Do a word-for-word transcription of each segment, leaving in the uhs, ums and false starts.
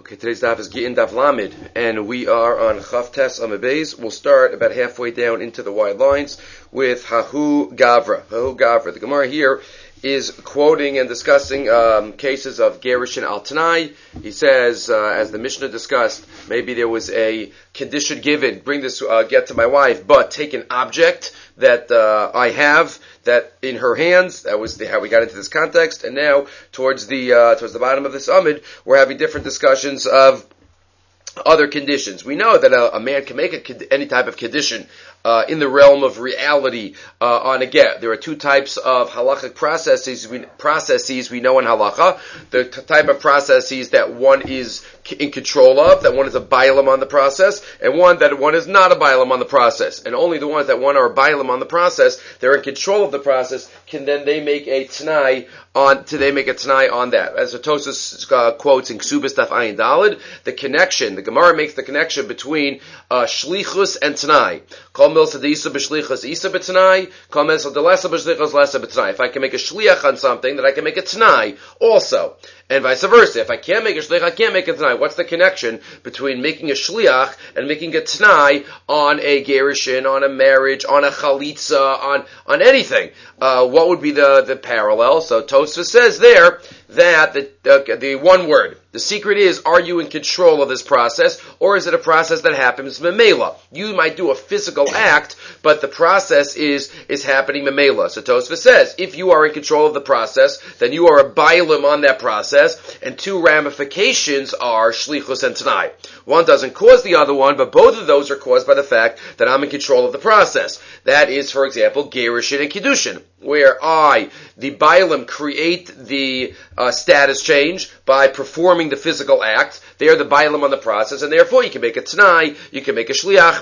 Okay, today's daf is Gittin Daf Lamed, and we are on Chaf Tes Amud Beis. We'll start about halfway down into the wide lines with Hahu Gavra. Hahu Gavra. The Gemara here is quoting and discussing um, cases of Gerushin al Tanai. He says, uh, as the Mishnah discussed, maybe there was a condition given, bring this uh, get to my wife, but take an object that uh, I have that in her hands. That was the, how we got into this context. And now, towards the uh, towards the bottom of this Amud, we're having different discussions of other conditions. We know that a, a man can make a, any type of condition uh, in the realm of reality uh, on a get. There are two types of halachic processes we, processes we know in halacha. The t- type of processes that one is in control of, that one is a bailam on the process, and one that one is not a bailam on the process. And only the ones that one are a bailam on the process, they're in control of the process, can then they make a t'nai on, to they make a t'nai on that. As the Tosas uh, quotes in Ksubas Daf Ayin Daled, the connection, the Gemara makes the connection between uh, shlichus and t'nai. Kol milsa deisa b'shlichus isa b't'nai, kol milsa delesa b'shlichus lesa b't'nai. If I can make a shliach on something, then I can make a t'nai also. And vice versa. If I can't make a shliach, I can't make a t'nai. What's the connection between making a shliach and making a t'nai on a gerushin, on a marriage, on a chalitza, on on anything? Uh, what would be the, the parallel? So Tosfos says there that the, the the one word. The secret is, are you in control of this process, or is it a process that happens memela? You might do a physical act, but the process is is happening memela. So Tosfos says, if you are in control of the process, then you are a bailam on that process, and two ramifications are shlichus and t'nai. One doesn't cause the other one, but both of those are caused by the fact that I'm in control of the process. That is, for example, gerushin and kiddushin, where I, the bailam, create the uh, status change by performing the physical act. They are the bailam on the process, and therefore you can make a t'nai, you can make a shliach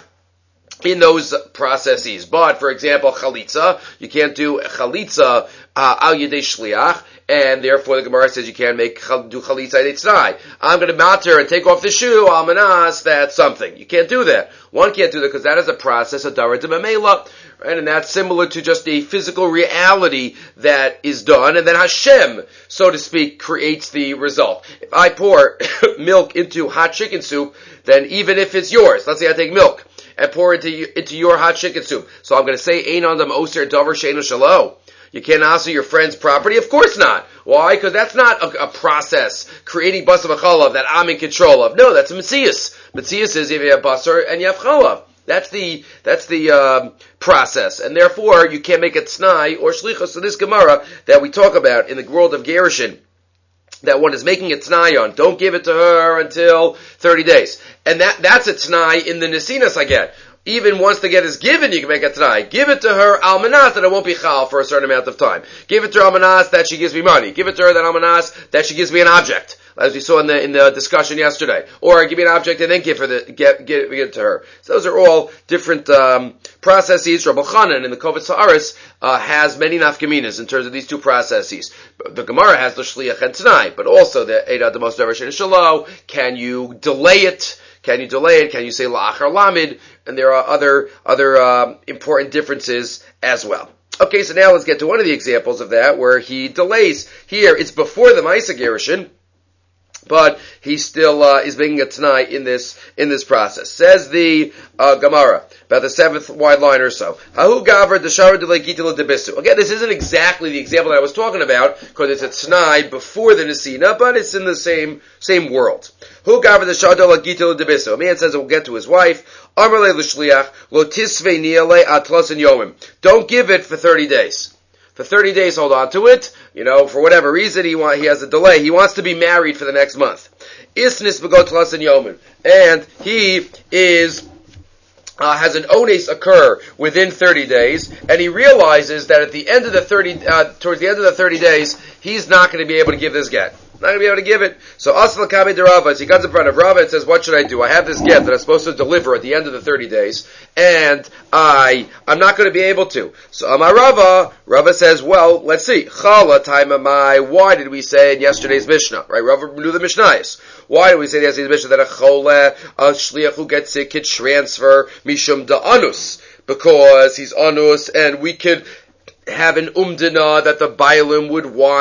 in those processes. But, for example, chalitza, you can't do chalitza uh, al yedei shliach, and therefore the Gemara says you can't make do chalitza yedei t'nai. I'm going to matter and take off the shoe, al manas, that's something. You can't do that. One can't do that because that is a process of davar de memela, right? And that's similar to just a physical reality that is done, and then Hashem, so to speak, creates the result. If I pour milk into hot chicken soup, then even if it's yours, let's say I take milk and pour it into, into your hot chicken soup, so I'm going to say ein on them oser davar sheinu shelo. You can't answer your friend's property? Of course not. Why? Because that's not a, a process, creating basar v'chalav, that I'm in control of. No, that's a Metzias. Metzias is if you have basar and you have chalav. That's the, that's the, um, process. And therefore, you can't make a t'nai or shlichus. So this Gemara that we talk about in the world of gerushin, that one is making a t'nai on, don't give it to her until thirty days. And that, that's a t'nai in the nesinas I get. Even once the get is given, you can make a t'nai. Give it to her almanas that it won't be chal for a certain amount of time. Give it to her almanas that she gives me money. Give it to her that almanas that she gives me an object, as we saw in the in the discussion yesterday. Or give me an object and then give her the get get, give it to her. So those are all different um, processes. Rabbi Chanan in the Kovetz Haaretz uh, has many nafkaminas in terms of these two processes. The Gemara has the shliach and t'nai, but also the eida demos davar sheinu shelo. Can you delay it? Can you delay it? Can you say la'achar lamid? And there are other other um, important differences as well. Okay, so now let's get to one of the examples of that where he delays. Here, it's before the Ma'aseh Gerushin, but he still uh, is making a t'nai in this in this process. Says the uh, Gemara, about the seventh wide line or so. Hahu gaver d'shara delay gitila debisu. Again, this isn't exactly the example that I was talking about because it's a t'nai before the nesina, but it's in the same same world. Hu gaver d'shara delay gitila debisu. A man says it will get to his wife. Amar le l'shliach lo tisvei niale atlas and yomim. Don't give it for thirty days. For thirty days, hold on to it. You know, for whatever reason, he want, he has a delay. He wants to be married for the next month. Isnis begot tlas and yomin. And he is, uh, has an ones occur within thirty days, and he realizes that at the end of the thirty, uh, towards the end of the thirty days, he's not going to be able to give this get. Not going to be able to give it. So Asla Kami de Rava, he comes in front of Rava and says, what should I do? I have this get that I'm supposed to deliver at the end of the thirty days, and I, I'm not going to be able to. So Amar Rava, Rava says, well, let's see. Chala time amai. Why did we say in yesterday's Mishnah? Right? Rava knew the Mishnayos. Why did we say in yesterday's Mishnah that a chole, a shliach who gets sick, could transfer mishum da anus? Because he's anus, and we could have an umdana that the bailim would want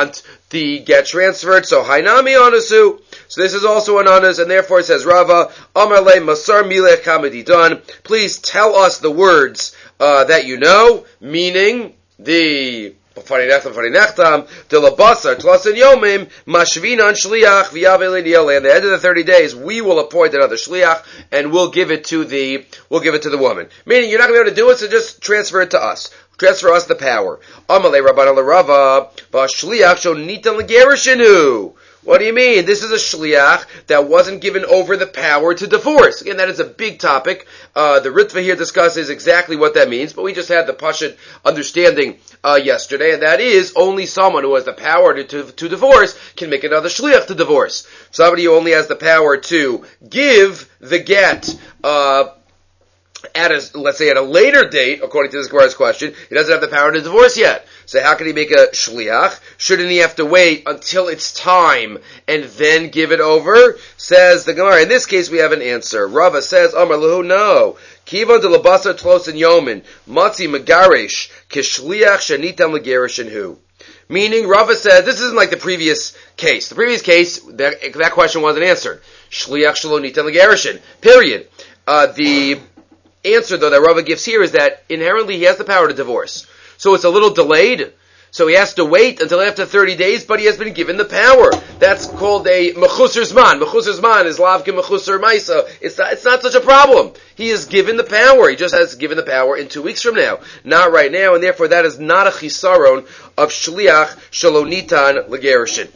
the get transferred. So Hainami Anasu. So this is also an Anas, and therefore it says Rava, Amar le Masar Milech Kamadidan. Please tell us the words uh, that you know, meaning the Farinechtam, Farinechtam, Dilabasar, Tlasan Yomim, Mashvinan Shliach, Viavelin Yele. At the end of the thirty days, we will appoint another Shliach, and we'll give it to the, we'll give it to the woman. Meaning, you're not going to be able to do it, so just transfer it to us. Transfer us the power. Amalei Rabban Rava, Shliach Shonitan Legerishinu. What do you mean? This is a shliach that wasn't given over the power to divorce. Again, that is a big topic. Uh, the Ritva here discusses exactly what that means, but we just had the Pashut understanding uh, yesterday, and that is only someone who has the power to, to, to divorce can make another shliach to divorce. Somebody who only has the power to give the get, uh, at a, let's say at a later date, according to this Gemara's question, he doesn't have the power to divorce yet. So how can he make a shliach? Shouldn't he have to wait until it's time and then give it over? Says the Gemara. In this case, we have an answer. Rava says, Amar Lahu, no. Kivan de labasa tlos and yomin, matzi megarish, kishliach shanitam legerishin hu. Meaning, Rava says, this isn't like the previous case. The previous case, that, that question wasn't answered. Shliach shalonitam legerishin. Period. Uh, the answer, though, that Rava gives here is that inherently he has the power to divorce. So it's a little delayed. So he has to wait until after thirty days, but he has been given the power. That's called a mechusar zman. Mechusar zman is lavke mechusar maisa. It's not, it's not such a problem. He is given the power. He just has given the power in two weeks from now. Not right now, and therefore that is not a chisaron of shliach shalonitan legerishin.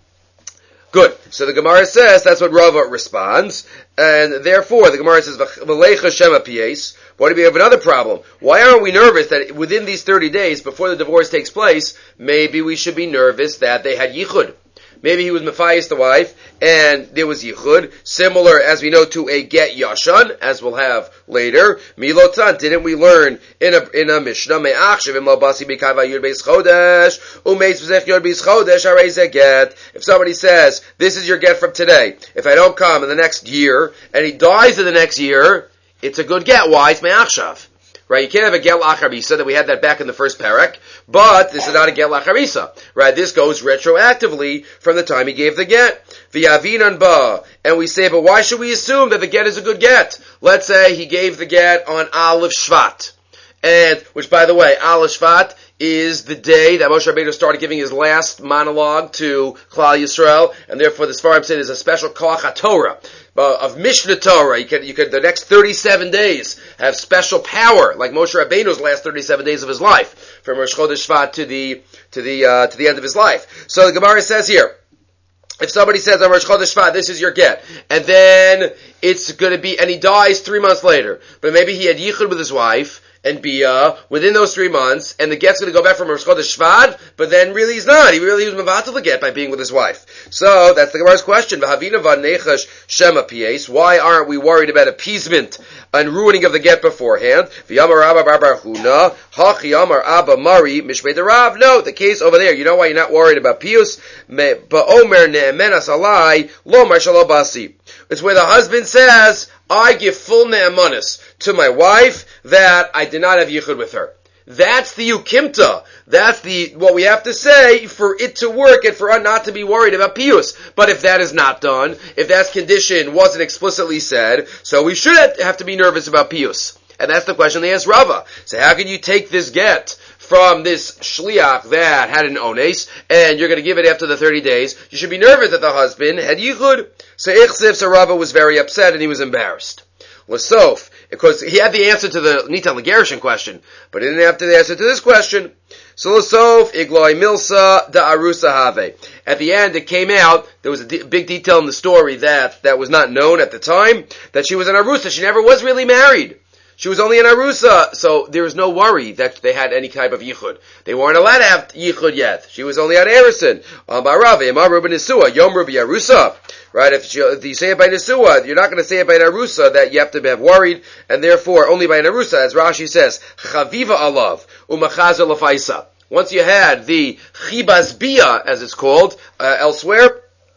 Good. So the Gemara says, that's what Rava responds, and therefore the Gemara says, V'leicha shema pies. What do we have another problem? Why aren't we nervous that within these thirty days, before the divorce takes place, maybe we should be nervous that they had yichud? Maybe he was Matthias the wife, and there was yichud, similar, as we know, to a get yashan, as we'll have later. Milotan, didn't we learn in a in a Mishnah? Me'achshav im lo basi b'kava yud beis chodesh, u'meis b'zech yud beis chodesh, harei zeh get. If somebody says, this is your get from today, if I don't come in the next year, and he dies in the next year, it's a good get. Why? It's me'achshav. Right, you can't have a get lacharisa, that we had that back in the first parak, but this is not a get lacharisa. Right, this goes retroactively from the time he gave the get. V'yavinan ba, and we say, but why should we assume that the get is a good get? Let's say he gave the get on Aleph Shvat, and, which by the way, Aleph Shvat is the day that Moshe Rabbeinu started giving his last monologue to Klal Yisrael, and therefore the Sfarim said is a special Koach HaTorah. Uh, of Mishnah Torah, you could, you could, the next thirty-seven days have special power, like Moshe Rabbeinu's last thirty-seven days of his life, from Rosh Chodesh Shvat to the, to the, uh, to the end of his life. So the Gemara says here, if somebody says on Rosh Chodesh Shvat, this is your get, and then it's gonna be, and he dies three months later, but maybe he had yichud with his wife, and bia within those three months, and the get's going to go back from Rosh Chodesh Shvat, but then really he's not. He really was mevatel the get by being with his wife. So that's the Gemara's question. V'havina v'nechash shema pies. Why aren't we worried about appeasement and ruining of the get beforehand? V'yamar Abba Bar Bar Huna hachi yamar Abba Mari mishmei derav. No, the case over there. You know why you're not worried about pius? Ba'omer ne'emenas alai lo mar shalo basi. It's where the husband says, I give full ne'emanis to my wife that I did not have yichud with her. That's the ukimta. That's the, what we have to say for it to work and for us not to be worried about pius. But if that is not done, if that condition wasn't explicitly said, so we should have to be nervous about pius. And that's the question they asked Rava. So how can you take this get from this shliach that had an ones, and you're going to give it after the thirty days? You should be nervous that the husband had yichud. So Ichsiv, so Rava was very upset and he was embarrassed. Lasof, because he had the answer to the Nitan Legerishin question, but he didn't have the answer to this question. So Lasof, Igloi Milsa, Da Arusa Have. At the end, it came out, there was a de- big detail in the story that, that was not known at the time, that she was an Arusa. She never was really married. She was only an Arusa, so there was no worry that they had any type of yichud. They weren't allowed to have yichud yet. She was only on Erison. Amarav, Amar Ruben Nisua, Yom Rubi Arusa. Right, if, she, if you say it by Nisua, you're not going to say it by an Arusa that you have to have worried, and therefore only by an Arusa, as Rashi says, Chaviva alav, umachazer lafaisa. Once you had the Chibas Bia, as it's called, uh, elsewhere,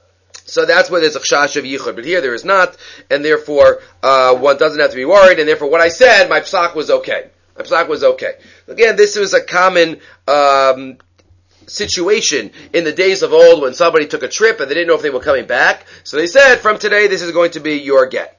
so that's where there's a chash of yichud, but here there is not, and therefore uh, one doesn't have to be worried, and therefore what I said, my psak was okay. My psak was okay. Again, this was a common um, situation in the days of old when somebody took a trip and they didn't know if they were coming back. So they said, from today, this is going to be your get.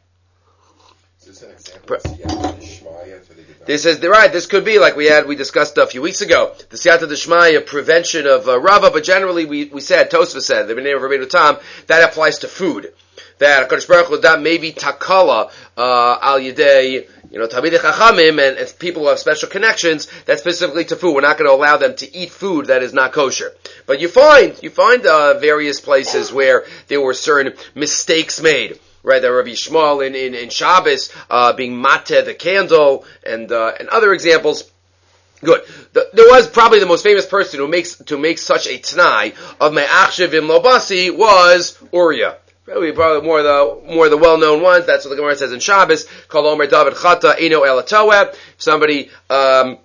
Is this an example of Siyata D'Shmaya? This is the right. This could be like we had we discussed a few weeks ago. The Siyata D'Shmaya prevention of uh, Rava, but generally we we said Tosfos said the name of Rabbeinu Tam that applies to food. That Hakadosh Baruch Hu that maybe takala uh, al yedei you know Talmidei Chachamim and, and people who have special connections. That's specifically to food. We're not going to allow them to eat food that is not kosher. But you find you find uh, various places where there were certain mistakes made. Right, the Rabbi Shmuel in, in, in Shabbos, uh, being mateh, the candle, and, uh, and other examples. Good. The, there was probably the most famous person who makes, to make such a t'nai of Me'achshiv im Lobasi was Uriah. Probably, probably more the, more the well-known ones. That's what the Gemara says in Shabbos. Kol Omer David Chata, Eino El Toeh. Somebody, um,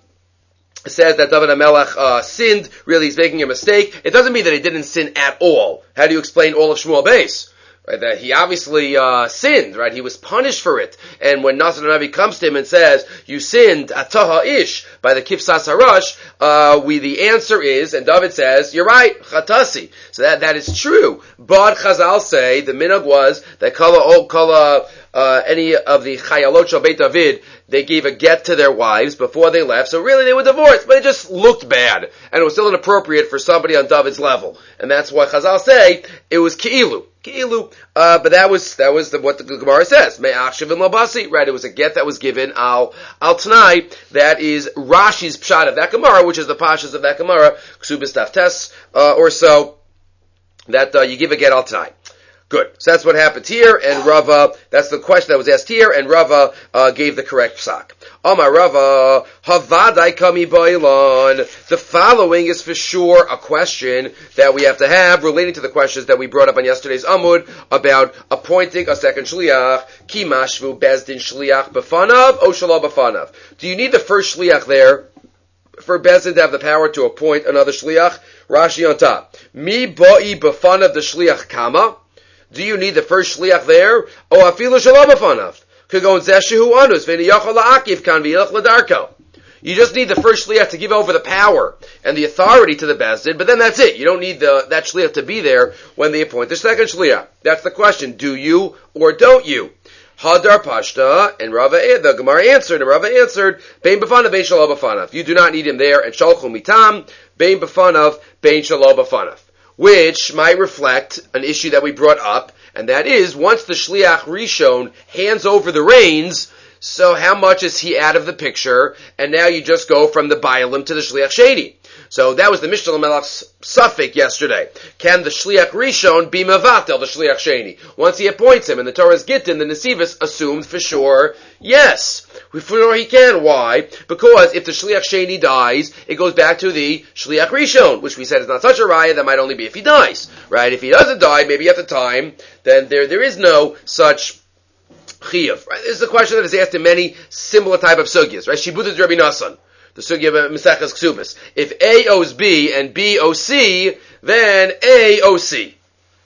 says that David HaMelech, uh, sinned. Really, he's making a mistake. It doesn't mean that he didn't sin at all. How do you explain all of Shmuel Beis? Right, that he obviously uh, sinned, right? He was punished for it. And when Natan Navi comes to him and says, you sinned, ataha ish, by the kifsas harash, uh, we, the answer is, and David says, you're right, chatasi. So that, that is true. But Chazal say, the minhag was, that kala, oh, kala, uh, any of the chayalot shel Beit David, they gave a get to their wives before they left, so really they were divorced, but it just looked bad, and it was still inappropriate for somebody on David's level. And that's why Chazal say, it was ki'ilu. Ki'ilu. Uh, but that was, that was the, what the Gemara says. Me'achshiv im Lobasi. Right, it was a get that was given al, al Tanai. That is Rashi's pshat of that Gemara, which is the pashas of that Gemara, Ksubis Daftes, uh, or so, that, uh, you give a get al Tanai. Good. So that's what happened here, and Rava, that's the question that was asked here, and Rava uh, gave the correct psak. Amar Rava, Havadai kami ba'ilon. The following is for sure a question that we have to have relating to the questions that we brought up on yesterday's Amud about appointing a second shliach. Ki mashvu bezdin shliach b'fanav o shelo b'fanav. Do you need the first shliach there for bezdin to have the power to appoint another shliach? Rashi on top. Mi ba'i b'fanav the shliach kama. Do you need the first shliach there? Oh, afilu shalom b'fanav. Could go in zeshehu anus v'niyachol la'akiv kan v'yilach l'darko. You just need the first shliach to give over the power and the authority to the bezdin, but then that's it. You don't need the that shliach to be there when they appoint the second shliach. That's the question. Do you or don't you? Hadar pashta, and Rava, the Gemara answered, and Rava answered, bein b'fanav, bein shalom b'fanav. You do not need him there, and shalchu mitam, bein b'fanav, bein shalom b'fanav. Which might reflect an issue that we brought up, and that is, once the Shliach Rishon hands over the reins, so how much is he out of the picture, and now you just go from the Bailim to the Shliach Sheni. So that was the Mishnah Melach's suffix yesterday. Can the Shliach Rishon be Mavatel, the Shliach Sheni? Once he appoints him, and the Torah's Gittin, the Nesivus assumed for sure, yes. For sure he can. Why? Because if the Shliach Sheni dies, it goes back to the Shliach Rishon, which we said is not such a raya, that might only be if he dies. Right? If he doesn't die, maybe at the time, then there there is no such chiyuv. Right? This is a question that is asked in many similar type of sugyas. Right? Shibud Rabbi Nassan. The sugya of Mesechus Ksubis. If A owes B and B owes C, then A owes C.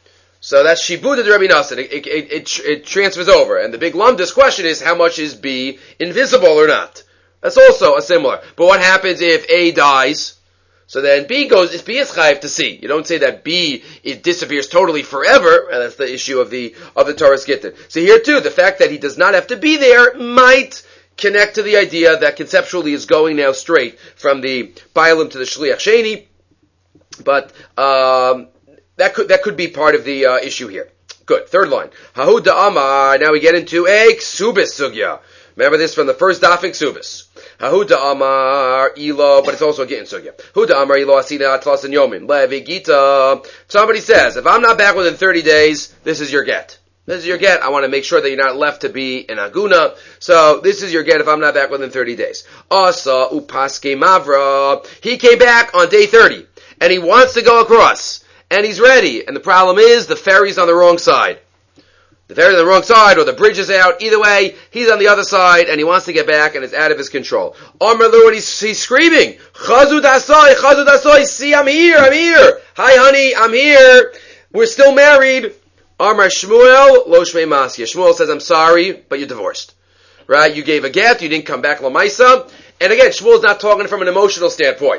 So that's Shibud de Rabbi Nassan. It, it, it, it, it transfers over. And the big lumdus question is, how much is B invisible or not? That's also a similar. But what happens if A dies? So then B goes, is B is chayiv to C. You don't say that B, it disappears totally forever, and that's the issue of the, of the Torah's Gittin. So here too, the fact that he does not have to be there might connect to the idea that conceptually is going now straight from the Bailim to the Shliach Sheni, but um, that could that could be part of the uh, issue here. Good. Third line. Hahu da'amar. Now we get into a Ksubis sugya. Remember this from the first dafik Ksubis. Hahu da'amar ilo, but it's also a Gittin sugya. Hu da'amar ilo asina atlas and yomin. Levi gita. Somebody says, if I'm not back within thirty days, this is your get. This is your get. I want to make sure that you're not left to be an aguna. So this is your get if I'm not back within thirty days. Asa upaske mavra. He came back on day thirty, and he wants to go across, and he's ready. And the problem is the ferry's on the wrong side. The ferry's on the wrong side, or the bridge is out. Either way, he's on the other side, and he wants to get back, and it's out of his control. Amar Lu, and he's, he's screaming, Chazud Asoi, Chazud Asoi, see, I'm here, I'm here. Hi, honey, I'm here. We're still married. Amar Shmuel, lo shmei masya. Shmuel says, I'm sorry, but you're divorced. Right? You gave a get, you didn't come back l'maisa. And again, Shmuel's not talking from an emotional standpoint.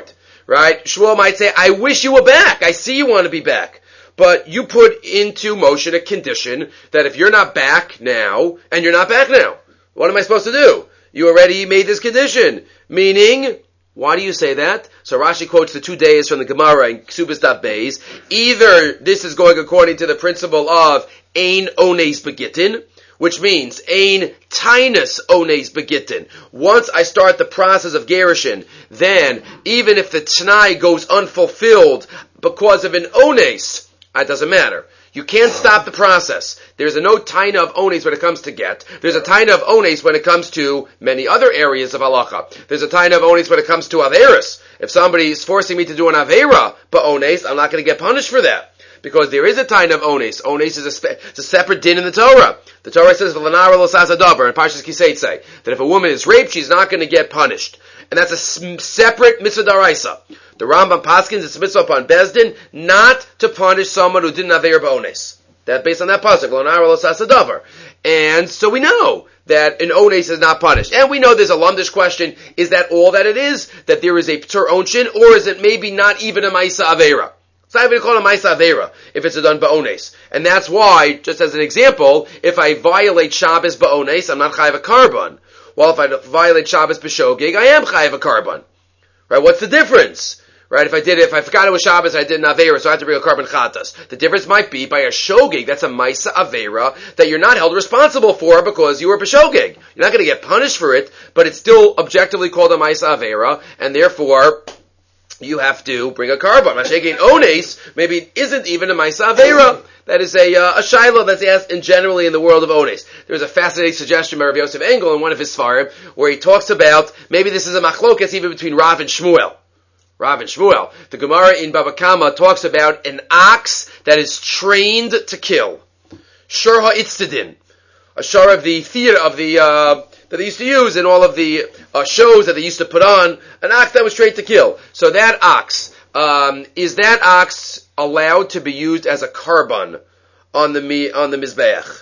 right? Shmuel might say, I wish you were back. I see you want to be back. But you put into motion a condition that if you're not back now, and you're not back now, what am I supposed to do? You already made this condition. Meaning, why do you say that? So Rashi quotes the two days from the Gemara in Ksubas Daf Beis. Either this is going according to the principle of Ein Ones Begittin, which means Ein Tainus Ones Begittin. Once I start the process of Gerushin, then even if the T'nai goes unfulfilled because of an Ones, it doesn't matter. You can't stop the process. There's a no taina of ones when it comes to get. There's a taina of ones when it comes to many other areas of halacha. There's a taina of ones when it comes to averis. If somebody is forcing me to do an avera, but ones, I'm not going to get punished for that. Because there is a taina of ones. Ones is a, spe- it's a separate din in the Torah. The Torah says, "V'lanara lo sasa davar," in Parshas Kiseitze, that if a woman is raped, she's not going to get punished. And that's a separate mitzvah daraisa. The Rambam paskins it's a mitzvah upon Bezdin not to punish someone who didn't have Eir B'ones. That based on that pasuk, Lo nara lo sasa davar. And so we know that an ones is not punished. And we know there's a lumdish question, is that all that it is? That there is a p'tur onshin, or is it maybe not even a Maisa Avera? It's not even called a Maisa Avera if it's done B'ones. And that's why, just as an example, if I violate Shabbos B'ones, I'm not chayav a carbon. Well, if I violate Shabbos B'shogig, I am chayav a carbon. Right? What's the difference? Right? If I did it, if I forgot it was Shabbos, I did an Aveira, so I had to bring a carbon chatas. The difference might be by a shogig, that's a Maisa Aveira, that you're not held responsible for because you were b'shogig. You're not going to get punished for it, but it's still objectively called a Maisa Aveira, and therefore, you have to bring a carbon. Mashegin ones, maybe it isn't even a Maisa Aveira. That is a, uh, a shiloh that's asked in generally in the world of ones. There's a fascinating suggestion by Rav Yosef Engel in one of his svarim, where he talks about, maybe this is a machlokas even between Rav and Shmuel. Rav and Shmuel. The Gemara in Baba Kama talks about an ox that is trained to kill. Shur ha'itzdin. A shur of the theater, of the, uh, that they used to use in all of the uh, shows that they used to put on. An ox that was trained to kill. So that ox, um, is that ox allowed to be used as a carbon on the, on the Mizbeach?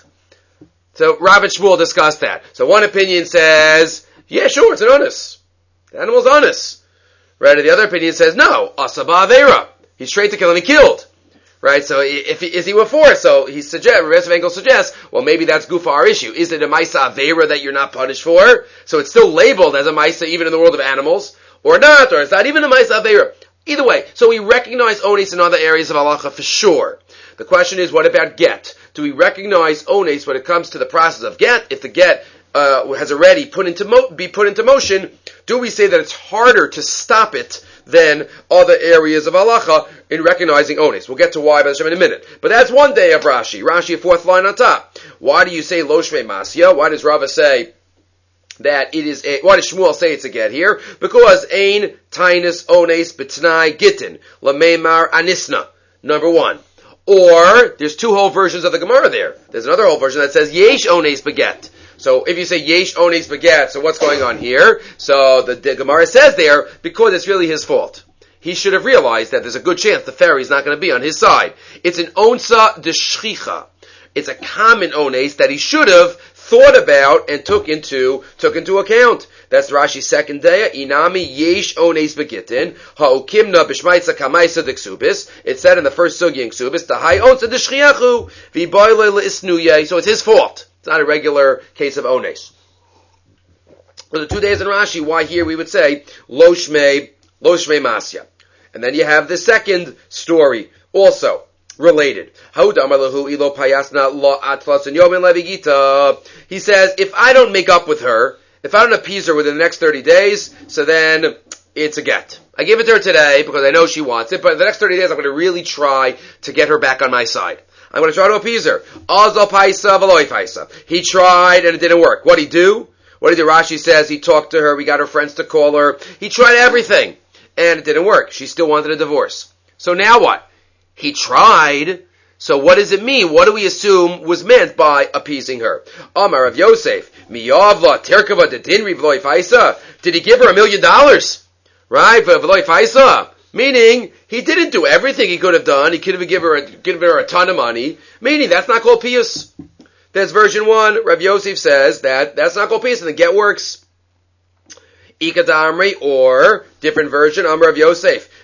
So Rav and Shmuel discussed that. So one opinion says, yeah, sure, it's an onus. The animal's onus. Right, and the other opinion says, no, asaba avera. He's trained to kill and he killed. Right, so if he, is he with force? So he suggests, Rav Engel suggests, well, maybe that's gufa our issue. Is it a maisa avera that you're not punished for? So it's still labeled as a maisa even in the world of animals, or not, or it's not even a maisa avera. Either way, so we recognize ones in other areas of halacha for sure. The question is, what about get? Do we recognize ones when it comes to the process of get? If the get uh, has already put into mo- be put into motion, do we say that it's harder to stop it than other areas of halacha in recognizing ones? We'll get to why in a minute. But that's one day of Rashi. Rashi, a fourth line on top. Why do you say lo shmei masya? Why does Rava say that it is a, why does Shmuel say it's a get here? Because ein tainus ones b'tnai gittin lameimar anisna. Number one. Or, there's two whole versions of the Gemara there. There's another whole version that says yesh ones beget. So if you say yesh ones beget, so what's going on here? So the, the Gemara says there, because it's really his fault. He should have realized that there's a good chance the ferry's not going to be on his side. It's an onsa de shchicha. It's a common ones that he should have thought about and took into took into account. That's Rashi's second day. Inami yesh ones begitin ha'ukimna b'shmaitza kamaisa d'ksubis. It said in the first sugi in ksubis the hay onsa de shchiachu v'boyle le'isnuye. So it's his fault. It's not a regular case of ones. So the two days in Rashi, why here we would say lo shmei lo shmei masya, and then you have the second story also related. He says, if I don't make up with her, if I don't appease her within the next thirty days, so then it's a get. I give it to her today because I know she wants it, but in the next thirty days I'm going to really try to get her back on my side. I'm going to try to appease her. He tried and it didn't work. What'd he do? What did Rashi says? He talked to her, we got her friends to call her. He tried everything and it didn't work. She still wanted a divorce. So now what? He tried. So what does it mean? What do we assume was meant by appeasing her? Amar of Yosef, Miyavla Terkava Dedinri V'loi Faisa. Did he give her a million dollars? Right? V'loi Faisa. Meaning, he didn't do everything he could have done. He could have given her a, given her a ton of money. Meaning, that's not called pious. There's version one. Rav Yosef says that that's not called pious and the get works. Ikad Amri, or different version, Amar of Yosef.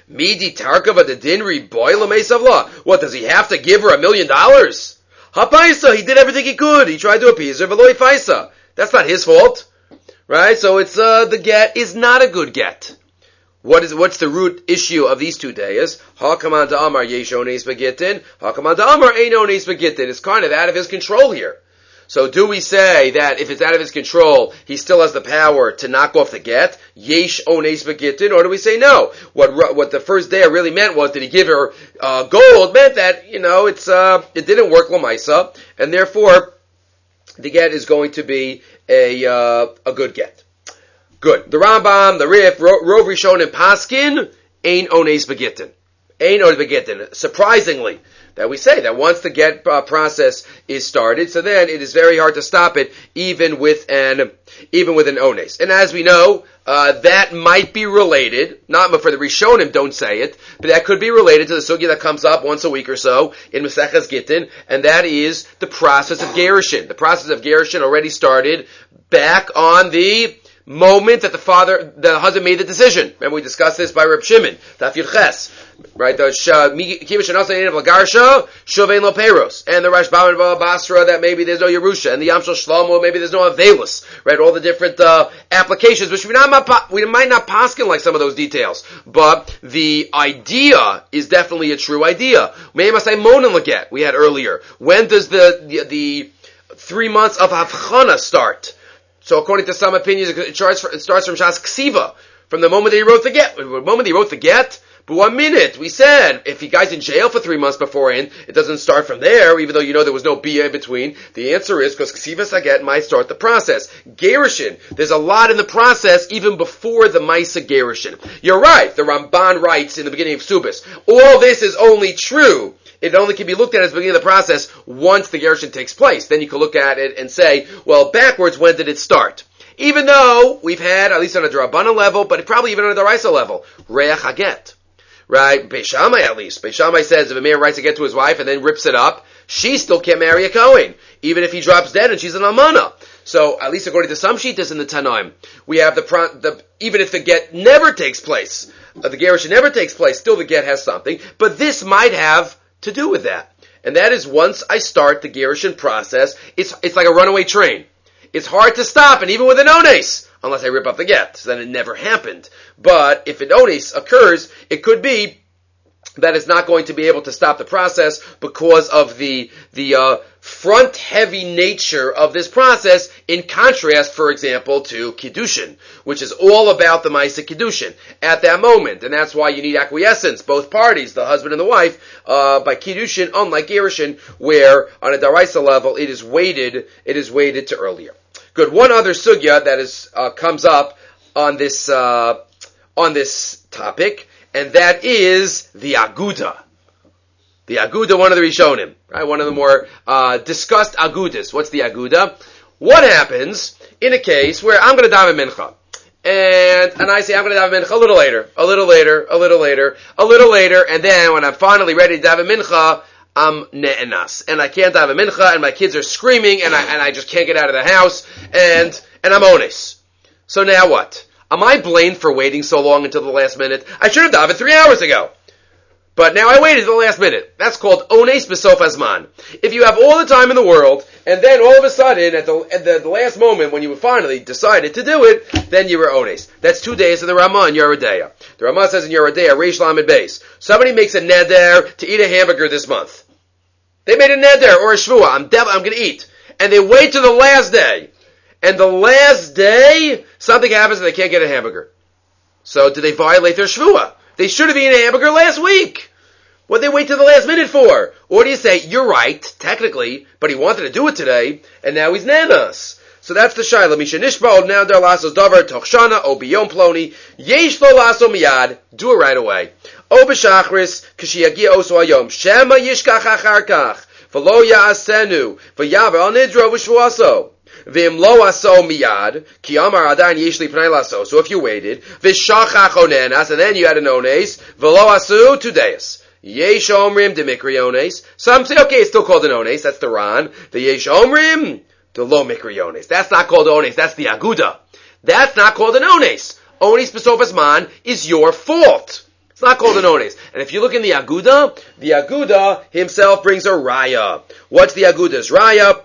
Midi Tarkava the Dinri Boila Mesavla. What, does he have to give her a million dollars? Hapaisa, he did everything he could. He tried to appease her, Veloy Faisa. That's not his fault. Right? So it's, uh, the get is not a good get. What is, what's the root issue of these two days? Hakaman da Amar Yesh Ones Begitin. Hakaman da Amar Ein Ones Begitin. It's kind of out of his control here. So do we say that if it's out of his control, he still has the power to knock off the get? Yesh Ones Begitin. Or do we say no? What, what the first day really meant was, did he give her, uh, gold? Meant that, you know, it's, uh, it didn't work Lamaisa. And therefore, the get is going to be a, uh, a good get. Good. The Rambam, the Rif, Rov Rishon and Paskin, Ein Ones Begitin. Ein Ones Begitin. Surprisingly, that we say that once the get uh, process is started, so then it is very hard to stop it, even with an, even with an Ones. And as we know, uh, that might be related, not for the Rishonim don't say it, but that could be related to the sugya that comes up once a week or so in Maseches Gittin, and that is the process of Gerushin. The process of Gerushin already started back on the moment that the father, the husband made the decision. Remember we discussed this by Reb Shimon, Daf Yud Ches, right? The Kiva Shanasa Einav Lagarsha, Shovein Lo Peiros, and the Rashba Basra that maybe there's no Yerusha, and the Yamshel Shlomo maybe there's no Avelus, right? All the different uh, applications, which we not we might not paskin like some of those details, but the idea is definitely a true idea. We had earlier. When does the the, the three months of Havchana start? So according to some opinions, it starts, it starts from Shas Ksiva, from the moment that he wrote the get. The moment that he wrote the get, but one minute, we said, if he guy's in jail for three months beforehand, it doesn't start from there, even though you know there was no bia in between. The answer is, because Ksiva Saget might start the process. Gerushin, there's a lot in the process, even before the Maisa Gerushin. You're right, the Ramban writes in the beginning of Subis, all this is only true. It only can be looked at as the beginning of the process once the Gerushin takes place. Then you can look at it and say, well, backwards, when did it start? Even though we've had, at least on a D'Rabbanan level, but probably even on a D'Oraisa level, Reach Haget. Right? Beis Shammai at least. Beis Shammai says if a man writes a get to his wife and then rips it up, she still can't marry a Kohen, even if he drops dead and she's an Almana. So, at least according to some Shittas in the Tanaim, we have the, the even if the get never takes place, uh, the Gerushin never takes place, still the get has something, but this might have to do with that. And that is once I start the Gerushin process, it's it's like a runaway train. It's hard to stop, and even with an ones, unless I rip up the get, so then it never happened. But if an ones occurs, it could be that it's not going to be able to stop the process because of the the uh, front-heavy nature of this process, in contrast, for example, to Kiddushin, which is all about the Maisa Kiddushin at that moment. And that's why you need acquiescence, both parties, the husband and the wife, uh, by Kiddushin, unlike Gerushin, where on a D'Oraisa level, it is weighted, it is weighted to earlier. Good. One other sugya that is uh, comes up on this uh, on this topic, and that is the Aguda. The Aguda, one of the Rishonim, right? One of the more uh, discussed Agudas. What's the Aguda? What happens in a case where I'm going to daven mincha, and and I say I'm going to daven mincha a little later, a little later, a little later, a little later, and then when I'm finally ready to daven mincha, I'm ne'enas, and I can't daven mincha, and my kids are screaming, and I and I just can't get out of the house, and and I'm ones. So now what? Am I blamed for waiting so long until the last minute? I should have davened three hours ago. But now I waited till the last minute. That's called ones b'sof hazman. If you have all the time in the world, and then all of a sudden, at the, at the, the last moment, when you finally decided to do it, then you were ones. That's two days of the Ramah in Yoreh De'ah. The Ramah says in Yoreh De'ah, Reish Lamed Beis, somebody makes a neder to eat a hamburger this month. They made a neder or a shvuah. I'm dev- I'm going to eat, and they wait till the last day. And the last day, something happens and they can't get a hamburger. So, do they violate their shvuah? They should have eaten a hamburger last week. What did they wait till the last minute for? Or do you say, you're right, technically, but he wanted to do it today, and now he's nanas. So that's the shayla. Misha nishba now der lasos davar toch shana o biyom ploni yesh lo laso miyad. Do it right away. O b'shachris k'shiyagia oso hayom shema yishkach achar kach v'lo ya'asenu v'yaver al nidro v'shvuaso. V'im lo aso miyad, ki amar adayin yesh li pnei laso. So if you waited, v'shachach onenas, and then you had an ones, v'lo asu, two days. Yesh omrim de mikri ones. Some say, okay, it's still called an ones, that's the Ran. The yesh omrim, the lo mikri ones. That's not called ones, that's the Aguda. That's not called an ones. Ones b'sof hazman is your fault. It's not called an ones. And if you look in the Aguda, the Aguda himself brings a raya. What's the Aguda's raya?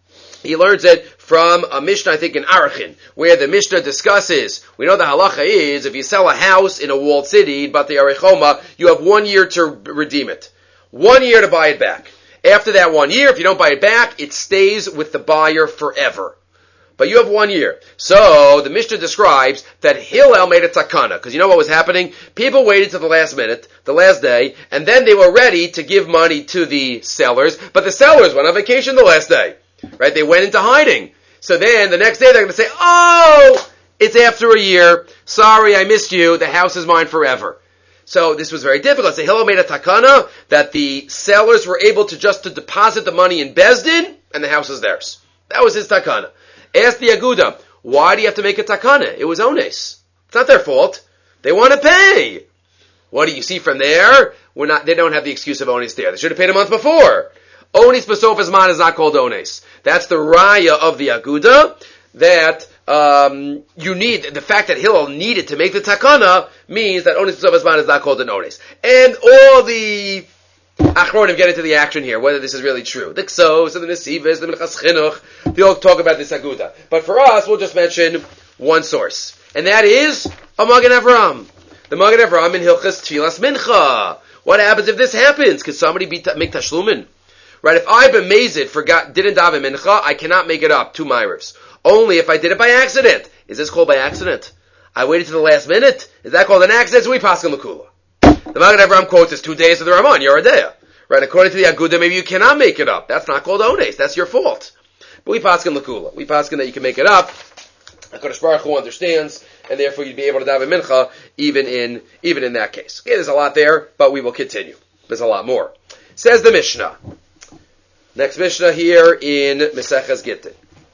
He learns it from a Mishnah, I think in Arachin, where the Mishnah discusses, we know the halacha is, if you sell a house in a walled city, but the Arechoma, you have one year to redeem it. One year to buy it back. After that one year, if you don't buy it back, it stays with the buyer forever. But you have one year. So, the Mishnah describes that Hillel made a takana, because you know what was happening? People waited to the last minute, the last day, and then they were ready to give money to the sellers, but the sellers went on vacation the last day. Right? They went into hiding. So then, the next day they're going to say, oh, it's after a year. Sorry, I missed you. The house is mine forever. So this was very difficult. So Hillel made a takana that the sellers were able to just to deposit the money in Bezdin, and the house is theirs. That was his takana. Ask the Aguda, why do you have to make a takana? It was ones. It's not their fault. They want to pay. What do you see from there? We're not. They don't have the excuse of ones there. They should have paid a month before. Onis b'sof hazman is not called ones. That's the raya of the Aguda, that um, you need, the fact that Hillel needed to make the takana means that onis b'sof hazman is not called an ones. And all the Achronim get into the action here, whether this is really true. The Ksos, and the Nesivas, the Minchas Chinuch, they all talk about this Aguda. But for us, we'll just mention one source. And that is a Magen Avraham. The Magen Avraham in Hilchas Tfilas Mincha. What happens if this happens? Could somebody be ta- make Tashlumin? Right, if I've been mazed, forgot, didn't daven Mincha, I cannot make it up, two Myrivs. Only if I did it by accident. Is this called by accident? I waited to the last minute? Is that called an accident? So we pass on Lakula. The Magen Avraham quotes is two days of the Ramon, Yeridea. Right, according to the Aguda, maybe you cannot make it up. That's not called ones. That's your fault. But we paskin Lakula. We paskin that you can make it up. HaKadosh Baruch Hu understands, and therefore you'd be able to daven mincha even in even in that case. Okay, there's a lot there, but we will continue. There's a lot more. Says the Mishnah. Next Mishnah here in Meseches Gittin.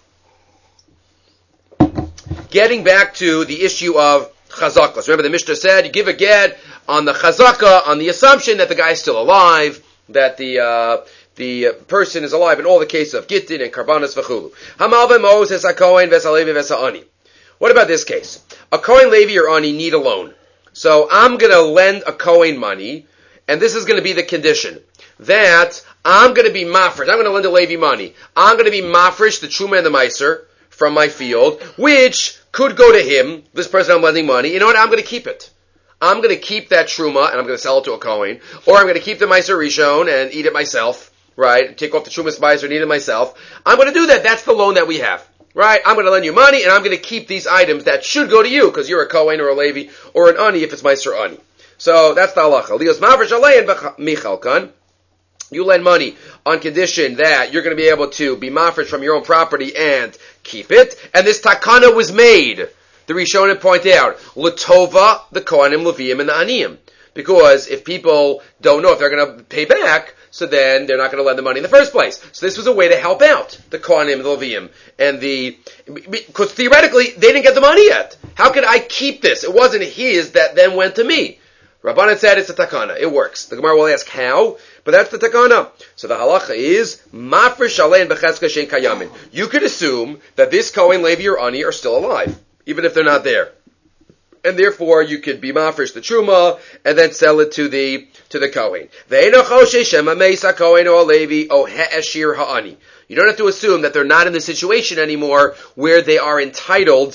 Getting back to the issue of Chazakas. Remember the Mishnah said, you give a get on the Chazaka, on the assumption that the guy is still alive, that the uh, the person is alive in all the cases of Gittin and Karbanas v'chulu. Hamal v'mos es ha-Kohen v'es-ha-Levi v'es-ha-Ani. What about this case? A Kohen, Levi, or Ani need a loan. So I'm going to lend a Kohen money, and this is going to be the condition, that I'm going to be mafresh. I'm going to lend a Levi money. I'm going to be mafresh, the Truma and the Meiser, from my field, which could go to him, this person I'm lending money. You know what? I'm going to keep it. I'm going to keep that Truma, and I'm going to sell it to a Kohen, or I'm going to keep the Meiser Rishon and eat it myself, right? Take off the Trumas Meiser and eat it myself. I'm going to do that. That's the loan that we have, right? I'm going to lend you money, and I'm going to keep these items that should go to you, because you're a Kohen or a Levi, or an Ani if it's Meiser Ani. So that's the halacha. Lios mafresh alein michalkan. You lend money on condition that you're going to be able to be mafresh from your own property and keep it. And this takana was made. The Rishonim point out, Latova, the Kohanim, Leviim, and the Aniyim. Because if people don't know if they're going to pay back, so then they're not going to lend the money in the first place. So this was a way to help out the Kohanim, the Leviim, and the, because theoretically, they didn't get the money yet. How could I keep this? It wasn't his that then went to me. Rabbanan said it's a takana. It works. The Gemara will ask how, but that's the takana. So the halacha is, mafresh alein b'cheska shein kayamin. You could assume that this Kohen, Levi, or Ani are still alive, even if they're not there. And therefore, you could be mafresh the truma, and then sell it to the, to the Kohen. Ve'eno choshe shema meisa Kohen or Levi o he'eshir ha'ani. You don't have to assume that they're not in the situation anymore where they are entitled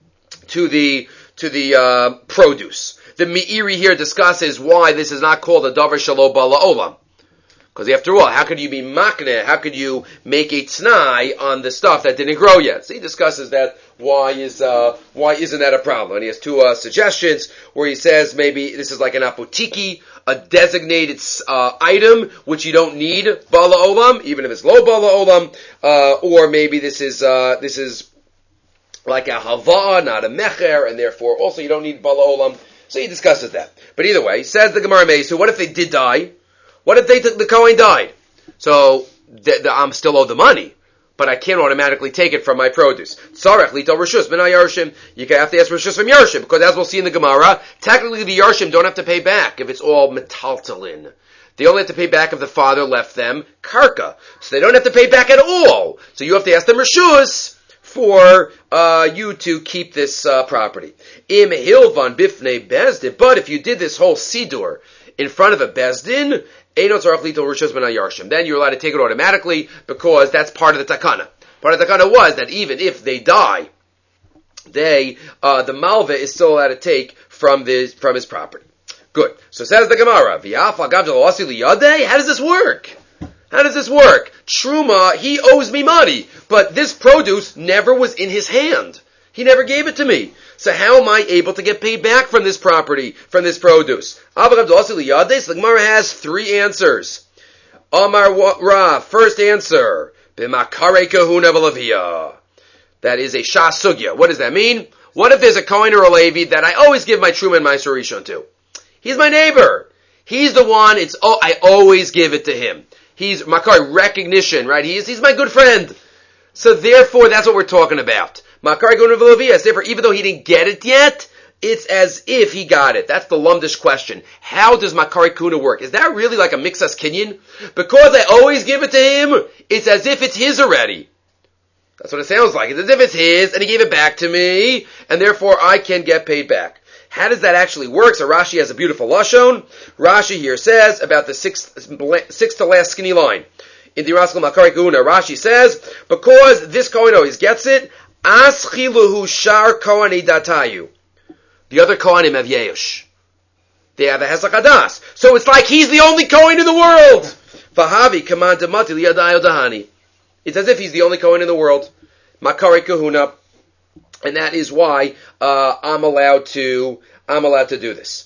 to the, to the, uh, produce. The Meiri here discusses why this is not called a davar shelo bala olam. Because after all, how could you be makneh? How could you make a t'nai on the stuff that didn't grow yet? So he discusses that. Why is uh, why isn't that a problem? And he has two uh, suggestions where he says maybe this is like an apotiki, a designated uh, item which you don't need bala olam, even if it's low bala olam, uh, or maybe this is uh, this is like a hava, not a mecher, and therefore also you don't need bala olam. So he discusses that. But either way, says the Gemara Mesu, what if they did die? What if they t- the Kohen died? So, th- th- I'm still owed the money, but I can't automatically take it from my produce. Tzarech lito reshus min ha-yarshim. You have to ask reshus from Yarshim, because as we'll see in the Gemara, technically the Yarshim don't have to pay back if it's all metaltalin. They only have to pay back if the father left them karka. So they don't have to pay back at all. So you have to ask them reshus for uh, you to keep this uh, property. Im hilvan bifnei bezdin, but if you did this whole sidur in front of a bezdin, then you're allowed to take it automatically because that's part of the takana. Part of the takana was that even if they die, they uh, the malva is still allowed to take from this from his property. Good. So says the Gemara, how does this work? How does this work? Truma, he owes me money, but this produce never was in his hand. He never gave it to me. So how am I able to get paid back from this property, from this produce? The Gemara has three answers. Amar Ra, first answer, b'makare kahuna v'lavia. That is a shas sugya. What does that mean? What if there's a Kohen or a Levi that I always give my Truma and my Rishon to? He's my neighbor. He's the one, it's oh, I always give it to him. He's makar recognition, right? He's he's my good friend. So therefore, that's what we're talking about. Makar kahuna v'lavia. Therefore, even though he didn't get it yet, it's as if he got it. That's the lumdish question. How does makar kahuna work? Is that really like a mixas kinyan? Because I always give it to him, it's as if it's his already. That's what it sounds like. It's as if it's his, and he gave it back to me, and therefore I can get paid back. How does that actually work? So Rashi has a beautiful lashon. Rashi here says about the sixth, sixth to last skinny line. In the Raskal Makari Kahuna, Rashi says, because this Kohen always gets it, Aschiluhu Shar Kohani Datayu. The other Kohanim have Yeush. They have a Hesach Hadas. So it's like he's the only Kohen in the world. Vahavi Kaman Damati Liyadayo Dahani. It's as if he's the only Kohen in the world. Makari Kahuna. And that is why uh, I'm allowed to I'm allowed to do this.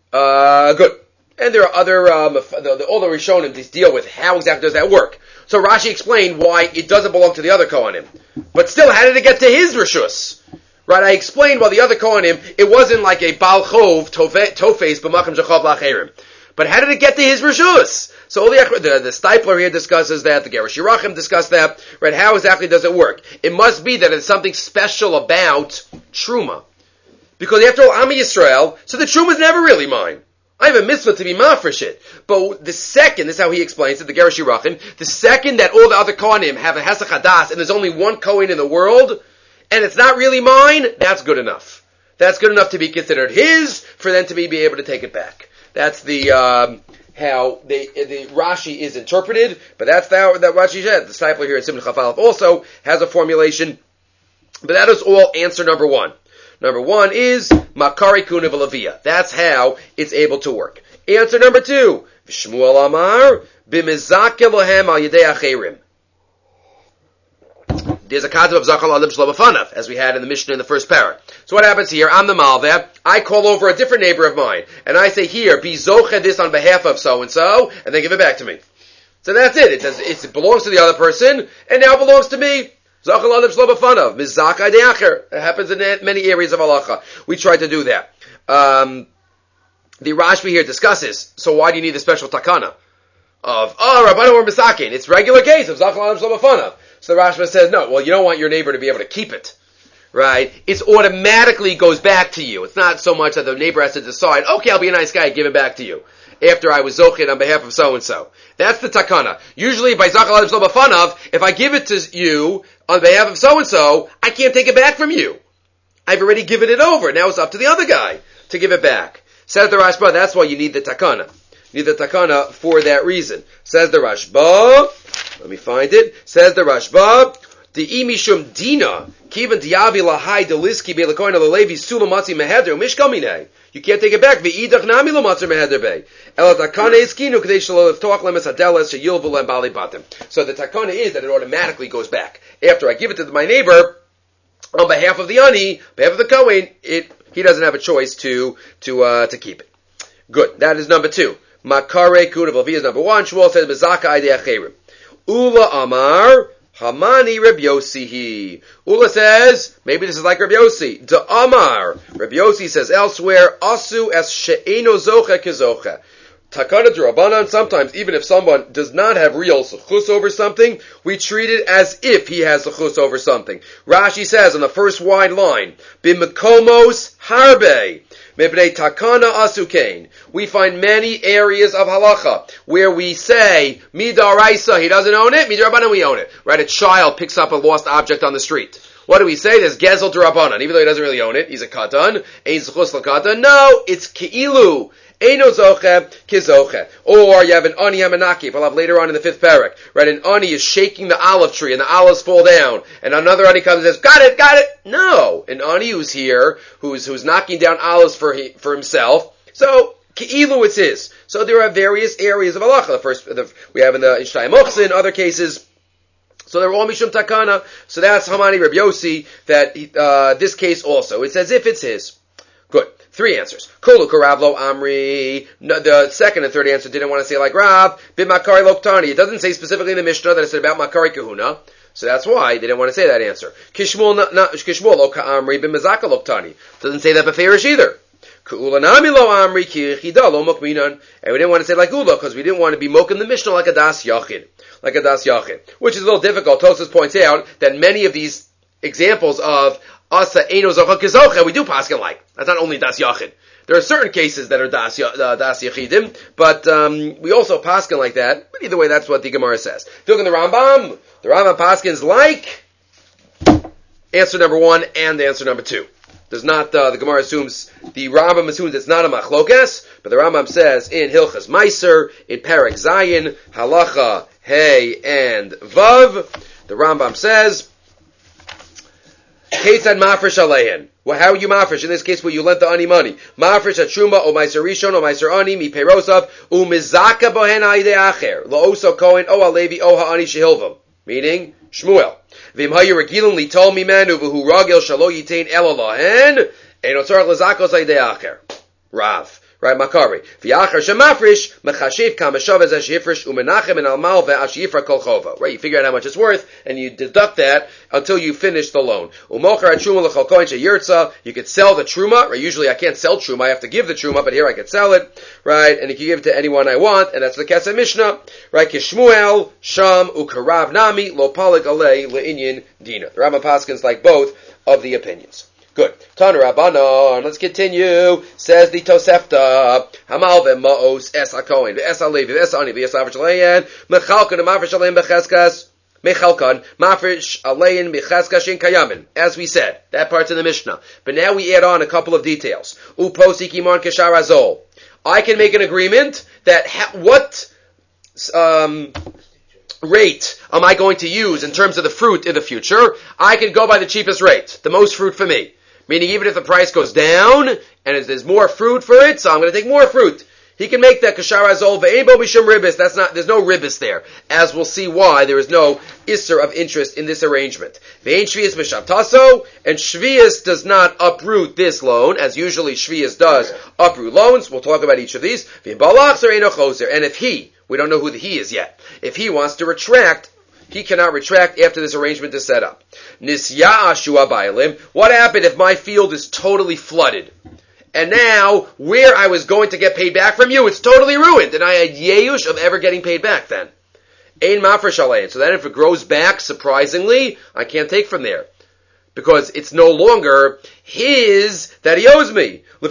Uh, good. And there are other um, the, the, all the Rishonim these deal with how exactly does that work. So Rashi explained why it doesn't belong to the other Kohanim, but still, how did it get to his rishus? Right? I explained while the other Kohanim it wasn't like a Baal Chov Tofes b'Makom Shechav Lacherim, but how did it get to his rishus? So all the, the the Stipler here discusses that, the Gerush Yerachim discussed that, right? How exactly does it work? It must be that it's something special about Truma. Because after all, I'm a Yisrael, so the Truma is never really mine. I have a mitzvah to be mafresh it. But the second, this is how he explains it, the Gerush Yerachim, the second that all the other Kohanim have a Hesach Hadas, and there's only one Kohen in the world, and it's not really mine, that's good enough. That's good enough to be considered his, for them to be, be able to take it back. That's the, um, how they, the Rashi is interpreted, but that's how that Rashi said. The disciple here in Simon Chafalef also has a formulation, but that is all answer number one. Number one is Makari Kuna V'Lavia. That's how it's able to work. Answer number two, Shmuel Amar B'Mizake Lohem Al Yedei Acherim. There's a concept of Zachal Alim Shlo B'Fanav, as we had in the Mishnah in the first para. So what happens here? I'm the Malveh. I call over a different neighbor of mine, and I say, here, be Zoche this on behalf of so-and-so, and then give it back to me. So that's it. It, does, it belongs to the other person, and now it belongs to me. Zachal Alim Shlo B'Fanav. Mizaka De'acher. It happens in many areas of halacha. We try to do that. Um, the Rashbi here discusses, so why do you need the special takana? Of, oh, Rabbanu or Misakin. It's regular case of Zachal Alim Shlo B'Fanav. So the Rashba says, no, well, you don't want your neighbor to be able to keep it, right? It automatically goes back to you. It's not so much that the neighbor has to decide, okay, I'll be a nice guy, give it back to you, after I was zochet on behalf of so-and-so. That's the takana. Usually, by Zachal Alim Shlo B'Fanav, if I give it to you on behalf of so-and-so, I can't take it back from you. I've already given it over. Now it's up to the other guy to give it back. Says the Rashba, that's why you need the takana. You need the takana for that reason. Says the Rashba, let me find it. Says the Rashba, the imishum dina kivan diavi lahai deliski belakoin lelevi sulamatzi meheder mishkamine. You can't take it back. V'idach nami lomatzer meheder bei. El takana iskinu kadei shelo leftoach lemes hadeles sheyil v'lem bali batim. So the takana is that it automatically goes back after I give it to my neighbor on behalf of the ani, on behalf of the kohen. It he doesn't have a choice to to uh, to keep it. Good. That is number two. Makare kuna v'lavi is number one. Shmuel says bezaka idei acherim. Ula Amar, Hamani Reb Yosihi. Ula says, maybe this is like Reb Yosi. Da Amar, Reb Yosi says elsewhere, Asu es she'eno zoche kezoche. Takana d'Rabbanan, sometimes even if someone does not have real zechus over something, we treat it as if he has zechus over something. Rashi says on the first wide line, B'mekomos harbe, mepnei takana asukein. We find many areas of halacha where we say, midaraisa, he doesn't own it, midarabbanan, we own it. Right? A child picks up a lost object on the street. What do we say? There's gezel d'Rabbanan, even though he doesn't really own it. He's a katan. Ein zechus l'katan. No, it's keilu. Eino zoche, kizoche. Or you have an ani hamanaki. We'll have later on in the fifth parak. Right? An ani is shaking the olive tree and the olives fall down. And another ani comes and says, got it, got it. No. An ani who's here, who's, who's knocking down olives for he, for himself. So, keilu it's his. So there are various areas of halacha. The first, the, we have in the Ishtay Mochsin, other cases. So they're all mishum takana. So that's Hamani Reb Yossi, that, uh, this case also. It's as if it's his. Good. Three answers. Kulu karavlo amri. No, the second and third answer didn't want to say like Rav. Bim makari loktani. It doesn't say specifically in the Mishnah that it said about makari kahuna. So that's why they didn't want to say that answer. Kishmul kishmul lo ka'amri bim mazaka loktani. Doesn't say that beferish either. Ku'ulanami lo amri ki chida lo mokminan. And we didn't want to say like Ula because we didn't want to be moking the Mishnah like a das yachid. Like a das yachid. Which is a little difficult. Tosfos points out that many of these examples of Asa Eino Zocha Kizocha, we do paskin like. That's not only Das Yachid. There are certain cases that are Das, uh, das Yachidim, but um, we also paskin like that. But either way, that's what the Gemara says. If you look in the Rambam, the Rambam paskins like answer number one and answer number two. Does not, uh, the Gemara assumes, the Rambam assumes it's not a machlokes, but the Rambam says in Hilchas Meiser, in Perek Zayin, Halacha, Hey, and Vav, the Rambam says, Ketzad mafresh aleihen. Well, how are you mafresh? In this case, where you lent the ani money. Mafresh atruma o meiser rishon o meiser ani mi peirosav u mizaka bohen ha'idei acher lo oso kohen o alevi o ha'ani shehilvam. Meaning Shmuel. V'im hayu regilin li tol mimenu v'hu ragil shalo yitain elo lahen eno tzarech lezakos ha'idei acher. Rav. Right, Makari. V'yachar shemafrish mechashiv kamashav ez hashifrish umenachem en almal ve'ashifra kol chova. Right, you figure out how much it's worth, and you deduct that until you finish the loan. Umochar truma l'chol kohen sheyirtza. You could sell the truma. Right, usually I can't sell truma. I have to give the truma, but here I could sell it. Right, and you can give it to anyone I want, and that's the Kesef Mishnah. Right, Kishmuel sham ukarav nami lo palik alei le'inyin dina. The Rambam paskins like both of the opinions. Good. Tana Rabbanon. Let's continue. Says the Tosefta. Hamal ve'ma'os es hakohen ve'es halevi ve'es ani ve'es avrish alein mechalkan mafresh alein becheskas mechalkan mafresh alein becheskas shin kayamin. As we said, that part's in the Mishnah. But now we add on a couple of details. Uposik imon keshar azol. I can make an agreement that ha- what um, rate am I going to use in terms of the fruit in the future? I can go by the cheapest rate, the most fruit for me. Meaning even if the price goes down, and there's more fruit for it, so I'm going to take more fruit. He can make that kashar azol ve'ebo mishum ribis. That's not, there's no ribis there. As we'll see why, there is no isser of interest in this arrangement. Ve'ein shvius mishavtaso, and shvius does not uproot this loan, as usually shvius does uproot loans. We'll talk about each of these. Ve'in balach zer eino choser. And if he, we don't know who the he is yet, if he wants to retract, he cannot retract after this arrangement is set up. Nisya'ashu abaylim. What happened if my field is totally flooded? And now, where I was going to get paid back from you, it's totally ruined. And I had yeush of ever getting paid back then. Ein mafresh alein. So then if it grows back, surprisingly, I can't take from there. Because it's no longer his that he owes me. Right,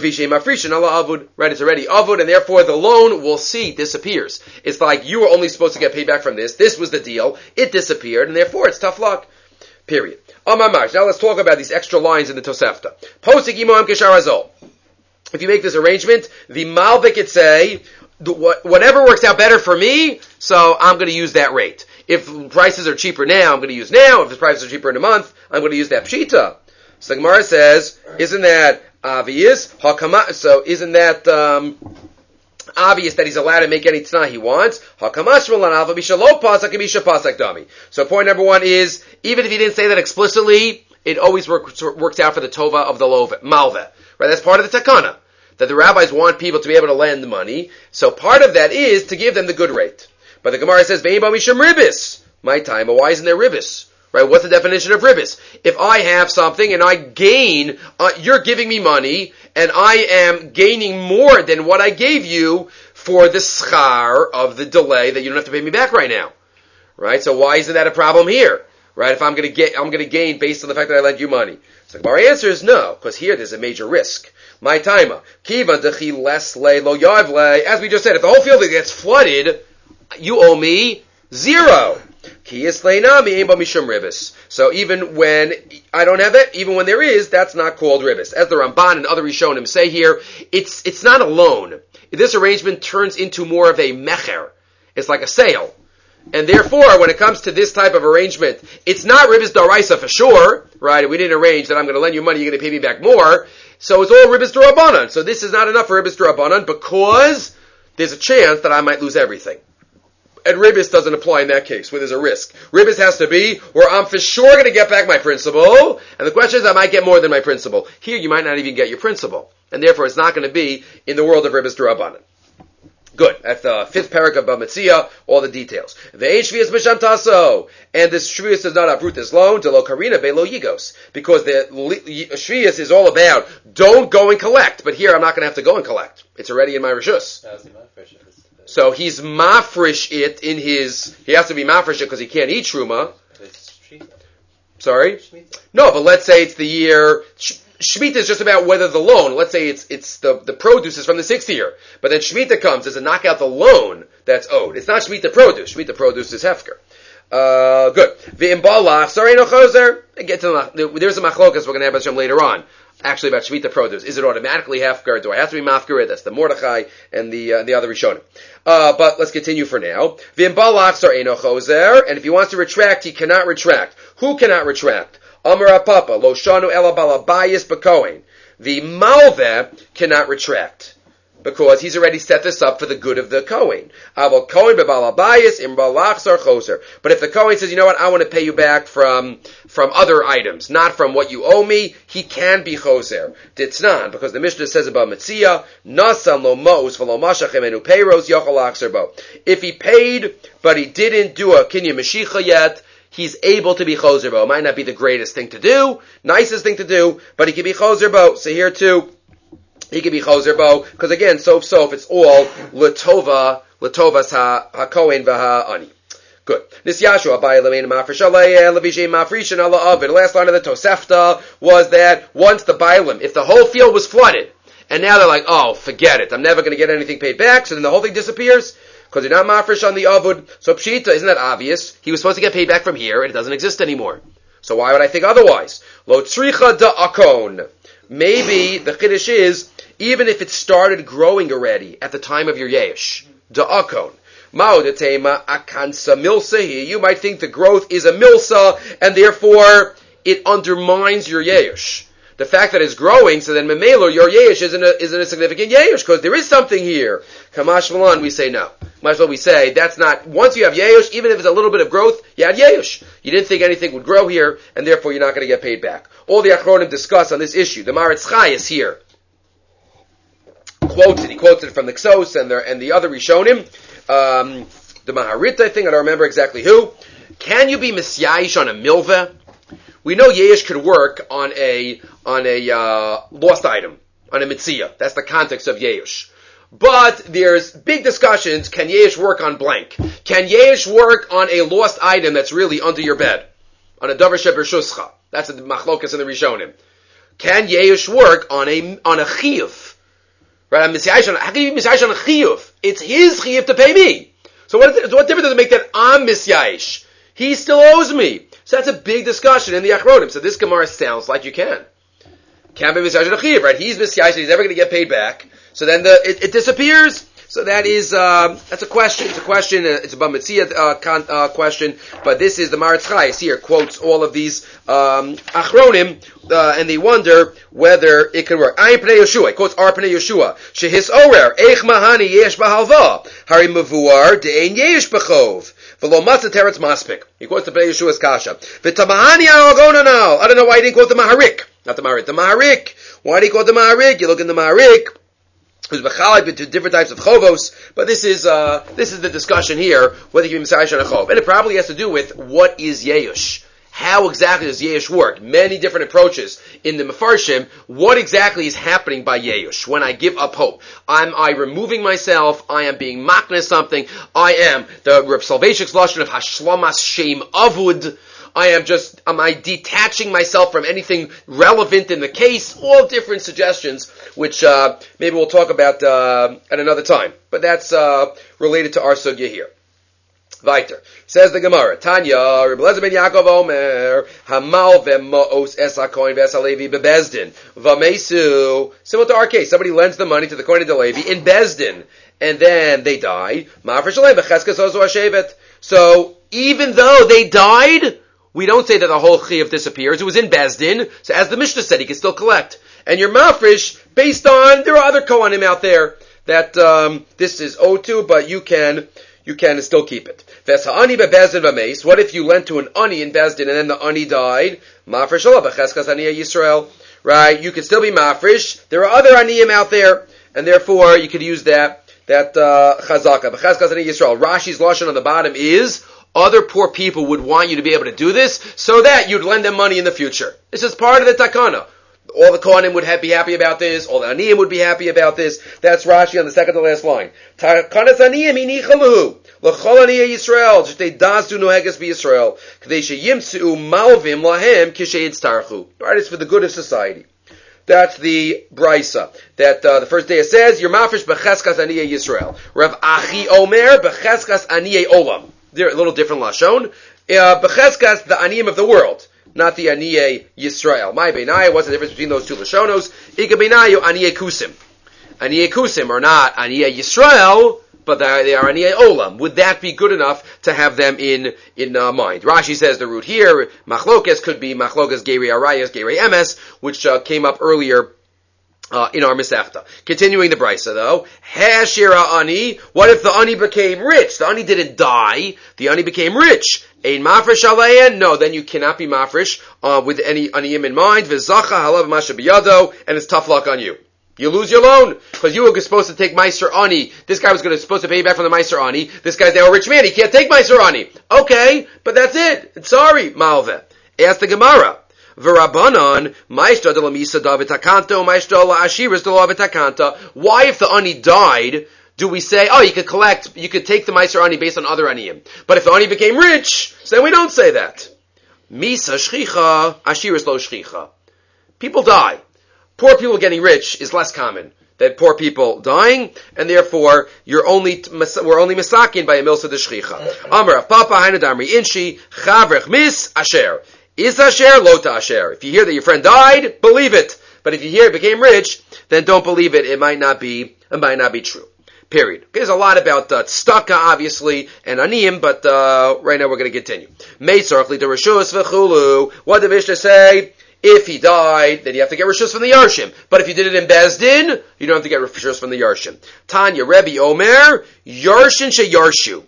it's already avud, and therefore the loan, we'll see, disappears. It's like you were only supposed to get paid back from this. This was the deal. It disappeared, and therefore it's tough luck. Period. Now let's talk about these extra lines in the Tosefta. Posik imam keshar azol. If you make this arrangement, the malvik could say, whatever works out better for me, so I'm going to use that rate. If prices are cheaper now, I'm going to use now. If the prices are cheaper in a month, I'm going to use that pshita. So the Gemara says, isn't that obvious? So isn't that um, obvious that he's allowed to make any tzna he wants? So point number one is, even if he didn't say that explicitly, it always works, works out for the tova of the love, malveh. Right? That's part of the takana, that the rabbis want people to be able to lend money. So part of that is to give them the good rate. But the Gemara says, "Ve'im b'mishum ribis." My time, but why isn't there ribis? Right? What's the definition of ribis? If I have something and I gain, uh, you're giving me money, and I am gaining more than what I gave you for the schar of the delay that you don't have to pay me back right now. Right? So why isn't that a problem here? Right? If I'm going to get, I'm going to gain based on the fact that I lent you money. So our answer is no, because here there's a major risk. My timer. Kiva dechi les le lo yav le. As we just said, if the whole field gets flooded, you owe me zero. So even when I don't have it, even when there is, that's not called ribis. As the Ramban and other Rishonim say here, it's it's not a loan. This arrangement turns into more of a mecher. It's like a sale. And therefore, when it comes to this type of arrangement, it's not ribis daraisa for sure, right? We didn't arrange that I'm going to lend you money, you're going to pay me back more. So it's all ribis darabanan. So this is not enough for ribis darabanan because there's a chance that I might lose everything. And ribis doesn't apply in that case, where there's a risk. Ribis has to be where I'm for sure going to get back my principal, and the question is I might get more than my principal. Here you might not even get your principal, and therefore it's not going to be in the world of ribis darabanan. Good. That's the fifth parak of Bamitzia, all the details. Ve'ein shvius b'shantaso. And this shvius does not uproot this loan, to lo karina be'lo yigos. Because the shvius is all about, don't go and collect. But here I'm not going to have to go and collect. It's already in my rishus. So he's mafresh it in his, he has to be mafresh it because he can't eat truma. Sorry? No, but let's say it's the year, Shemitah is just about whether the loan, let's say it's it's the, the produce is from the sixth year, but then Shemitah comes as to knock out the loan that's owed. It's not Shemitah produce. Shemitah produce is Hefker. Uh, good. V'imbalach, sorry, no choser. Get to the, there's a machlokas we're going to have Hashem later on, actually about Shemitah produce. Is it automatically Hefker? Do I have to be Mafker? That's the Mordechai and the uh, the other Rishonim. Uh, but let's continue for now. V'imbalach, sorry, no choser. And if he wants to retract, he cannot retract. Who cannot retract? Amar Papa, lo shanu ela balabayis b'kohen. The malveh cannot retract because he's already set this up for the good of the kohen. Aval kohen b'balabayis im balach sar choser. But if the kohen says, you know what, I want to pay you back from from other items, not from what you owe me, he can be choser. Ditznan, because the Mishnah says about Metzia, nasan lo mos v'lo mashachem enu peiros yochol achzer bo. If he paid, but he didn't do a kinyan meshicha yet, he's able to be choser bo. It might not be the greatest thing to do, nicest thing to do, but he can be choser bo. So here too, he can be choser bo, because again, sof sof, it's all letova, letovas ha hakohen v'ha ani. Good. This Yashua Abaye Lemein Mafresh Alei Levishay Mafrishan Allah Ovid. The last line of the Tosefta was that once the Bailim, if the whole field was flooded, and now they're like, oh, forget it, I'm never going to get anything paid back, so then the whole thing disappears. Because you're not mafresh on the avud. So pshita, isn't that obvious? He was supposed to get paid back from here, and it doesn't exist anymore. So why would I think otherwise? Lo tzricha da akon. Maybe the chiddush is, even if it started growing already at the time of your yesh, da akon. Ma'odatema akansa milsa. You might think the growth is a milsa, and therefore it undermines your yesh. The fact that it's growing, so then memelo, your yesh isn't a, isn't a significant yesh, because there is something here. Kamash Malan, we say no. Might as well we say, that's not, once you have yesh, even if it's a little bit of growth, you had yesh. You didn't think anything would grow here, and therefore you're not going to get paid back. All the Achronim discuss on this issue. The Maritz Chai is here. Quotes it, he quotes it from the Ksos and the, and the other Rishonim. Um, the Maharit, I think, I don't remember exactly who. Can you be misyayish on a milveh? We know yesh could work on a on a uh, lost item, on a mitzia. That's the context of yesh. But there's big discussions. Can yesh work on blank? Can yesh work on a lost item that's really under your bed, on a davar shebershuscha? That's the machlokas in the Rishonim. Can yesh work on a on a chiyuv? Right? I'm misyayish on. How can you be misyayish on a chiyuv? It's his chiyuv to pay me. So what, is, what difference does it make that I'm misyayish? He still owes me. So that's a big discussion in the Achronim. So this Gemara sounds like you can. Can't be misyayish on a chiyuv, right? He's misyayish, he's never going to get paid back. So then the it, it disappears. So that is um, that's a question. It's a question. Uh, it's a Bamitzia uh, con, uh, question. But this is the Maritz Chayes here quotes all of these um, Achronim, uh, and they wonder whether it can work. Ayin Pnei Yeshua. He quotes Ar Pnei Yeshua. Shehis Orer Eich Mahani Yesh B'Halva Hari Mavuar De'ein Yesh B'Chov V'Lo Matzah Teretz Maspik. He quotes the Pnei Yeshua's Kasha. V'Tamahani Aragona now. I don't know why he didn't quote the Maharik. Not the Maharik. The Maharik. Why did he quote the Maharik? You look in the Maharik. Who's b'chalak into different types of chovos, but this is uh, this is the discussion here whether you can be misayish on a chov, and it probably has to do with what is yeyush. how exactly does Yeush work? Many different approaches in the Mefarshim. What exactly is happening by Yeush when I give up hope? Am I removing myself? I am being makna something. I am the Reb Soloveitchik's lashon of Hashlamas Shem Avud. I am just, am I detaching myself from anything relevant in the case? All different suggestions, which uh, maybe we'll talk about uh, at another time. But that's uh, related to our sugya here. Weiter. Says the Gemara, Tanya, Reb Eliezer ben Yaakov Omer, Hamal ve'ma'os es ha'kohen ve'es ha'levi bebezdin, v'meisu. Similar to our case, somebody lends the money to the kohen and the Levi in Bezdin, and then they die. Ma'afresh alei b'cheskas ozu ha'shevet. So, even though they died, we don't say that the whole chiyuv disappears. It was in Bezdin, so as the Mishnah said, he can still collect. And your mafresh, based on, there are other kohanim out there that um, this is owed to, but you can you can still keep it. Vesa'ani bebezdin v'meis. What if you lent to an ani in Bezdin and then the ani died? Mafresh olah b'cheskas aniyah Yisrael. Right? You can still be mafresh. There are other aniyim out there, and therefore you could use that that uh, chazaka. B'cheskas aniyah Yisrael. Rashi's lashon on the bottom is, other poor people would want you to be able to do this so that you'd lend them money in the future. This is part of the takana. All the kohanim would have, be happy about this. All the aniyim would be happy about this. That's Rashi on the second to last line. Takanas aniyim inichaluhu l'chol aniyah Yisrael shtei das du noheges b'Yisrael k'dei sheyimtzu malvim lahem kishay yitztarchu. Right, it's for the good of society. That's the brisa. That uh, the first day it says, "Your mafresh b'cheskas aniyah Yisrael." Rav Achi Omer b'cheskas aniyah olam. They're a little different lashon. Uh, Becheskas, the aniyim of the world, not the aniyeh Yisrael. My beinai, what's the difference between those two lashonos? Ika beinayu aniyeh kusim. Aniyeh kusim are not aniyeh Yisrael, but they are aniyeh olam. Would that be good enough to have them in in uh, mind? Rashi says the root here, machlokes could be machlokes gerei arayas, gerei emes, which uh, came up earlier Uh, in our Masechta. Continuing the Brisa though, Hashira Ani, what if the Ani became rich? The Ani didn't die, the Ani became rich. Ein mafresh alein? No, then you cannot be mafresh uh, with any Aniyim in mind. V'zacha halav masha biyado, and it's tough luck on you. You lose your loan, because you were supposed to take Meiser Ani. This guy was going to supposed to pay you back from the Meiser Ani. This guy's now a rich man, he can't take Meiser Ani. Okay, but that's it. Sorry, Malveh. Ask the Gemara. V'Rabbanan, Maishta de la Misa David Takanta, Maishta la Ashiris de la Takanta. Why, if the Ani died, do we say, oh, you could collect, you could take the Meiser Ani based on other Aniyim? But if the Ani became rich, then we don't say that. Misa Shchicha, Ashiris lo Shchicha. People die. Poor people getting rich is less common than poor people dying, and therefore, you're only, we're only misakin by a milsa de Shchicha. Amar of Papa, Hainadamri Inshi, Chavrech Mis Asher. Is Asher, Lota Asher. If you hear that your friend died, believe it. But if you hear it became rich, then don't believe it. It might not be, it might not be true. Period. Okay, there's a lot about uh, tzedakah, obviously, and aniyim, but uh, right now we're going to continue. Meitzarch li dereshus v'chulu. What did the Mishnah say? If he died, then you have to get reshus from the Yarshim. But if you did it in Bezdin, you don't have to get reshus from the Yarshim. Tanya Rebbe Omer, Yarshin she Yarshu.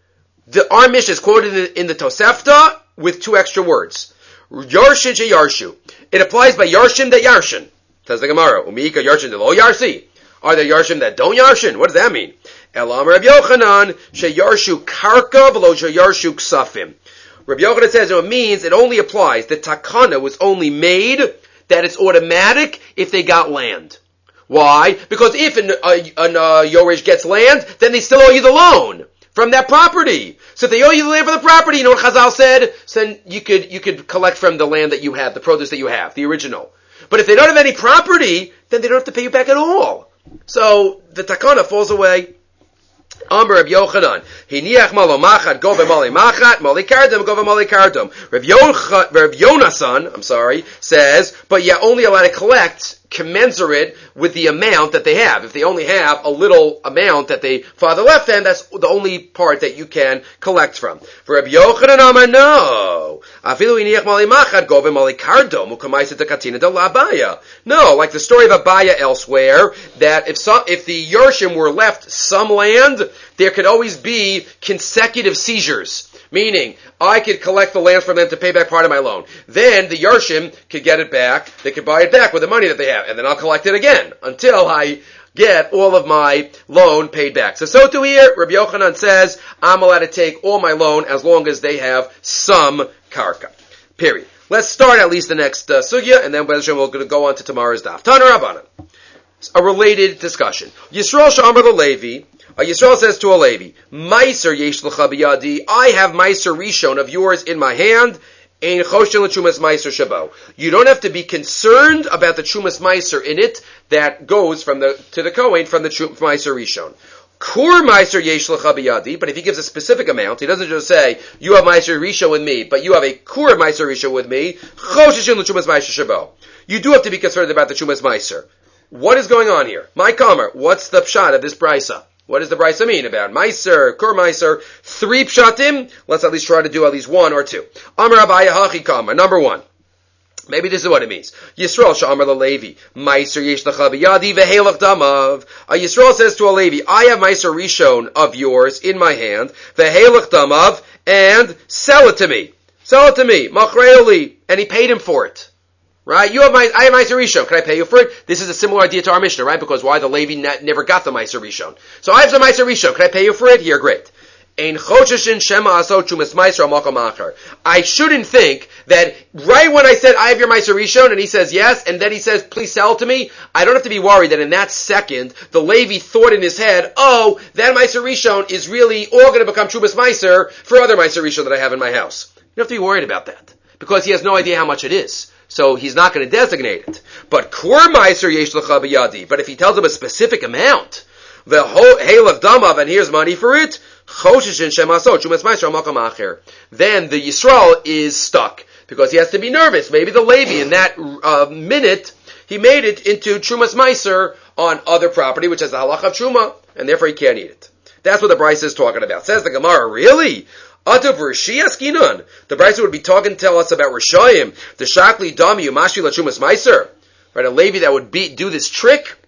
The our Mishnah is quoted in the, in the Tosefta with two extra words. Yarshin she Yarshu. It applies by Yarshim that Yarshin. Says the Gemara. Umika Yarshin de lo Yarsi. Are there Yarshin that don't Yarshin? What does that mean? Elam Reb Yochanan she Yarshu karka below she Yarshu ksafim. Reb Yochanan says it means it only applies. The takana was only made that it's automatic if they got land. Why? Because if an, uh, an uh, Yoresh gets land, then they still owe you the loan from that property. So if they owe you the land for the property, you know what Chazal said? So then you could, you could collect from the land that you have, the produce that you have, the original. But if they don't have any property, then they don't have to pay you back at all. So the takana falls away. Amr Reb Yochanan, Hiniach malo machat, go v'mali machat, mali kardom, go v'mali kardom. Reb Yonasan, I'm sorry, says, but you're only allowed to collect commensurate with the amount that they have. If they only have a little amount that they father left them, that's the only part that you can collect from. For Reb Yochanan Amar, no. Afilu hiniach mali machat, go v'mali kardom, u'kamaisa katina de la Abaya. No, like the story of Abaya elsewhere, that if some, if the Yershim were left some land, there could always be consecutive seizures. Meaning, I could collect the land from them to pay back part of my loan. Then the Yarshim could get it back, they could buy it back with the money that they have, and then I'll collect it again until I get all of my loan paid back. So, so to here, Rabbi Yochanan says, I'm allowed to take all my loan as long as they have some karka. Period. Let's start at least the next uh, sugya, and then we're going to go on to tomorrow's daf. Tana Rabbanan. A related discussion. Yisrael Sha'amar Levi. Uh, Yisrael says to a Levi, Meiser yesh l'cha biyadi. I have Meiser Rishon of yours in my hand. Ein choshen l'chumas Meiser shabo. You don't have to be concerned about the chumas Meiser in it that goes from the to the Kohen from the Meiser Rishon. Kur Meiser yesh l'cha biyadi. But if he gives a specific amount, he doesn't just say you have Meiser Rishon with me, but you have a Kur Meiser Rishon with me. Choshen l'chumas Meiser shabo. You do have to be concerned about the chumas Meiser. What is going on here? My Kamer, what's the pshat of this brisa? What does the brisa mean about Meiser, Kur Meiser? Three pshatim? Let's at least try to do at least one or two. Amar Abaya Hachi Kamer, number one. Maybe this is what it means. Yisrael Sha'amar Levi, Meiser yesh l'cha biyadi vehelach damav. A Yisrael says to a Levi, I have Meiser Rishon of yours in my hand, vehelach damav, and sell it to me. Sell it to me. Machreoli. And he paid him for it. Right? You have my, I have Meiser Rishon. Can I pay you for it? This is a similar idea to our Mishnah, right? Because why the Levi ne- never got the Meiser Rishon. So I have the Meiser Rishon. Can I pay you for it? Here, great. Ein choshishin shema aso chumas Meiser amakam acher. I shouldn't think that right when I said I have your Meiser Rishon and he says yes, and then he says please sell it to me, I don't have to be worried that in that second the Levi thought in his head, oh, that Meiser Rishon is really all going to become chumas Meiser for other Meiser Rishon that I have in my house. You don't have to be worried about that because he has no idea how much it is. So he's not going to designate it. But Kur Meiser yesh l'cha biyadi. But if he tells him a specific amount, the halach damav, and here's money for it, choshishin shemaso chumas Meiser amakam acher. Then the Yisrael is stuck because he has to be nervous. Maybe the Levi in that uh, minute he made it into chumas Meiser on other property, which has the halach of truma, and therefore he can't eat it. That's what the Bryce is talking about. Says the Gemara, really? Atav Rishi Askinon. The Bryce would be talking to tell us about Rishayim, the Shakli Dami Umashi Lachumas Meiser. Right, a Levi that would be, do this trick.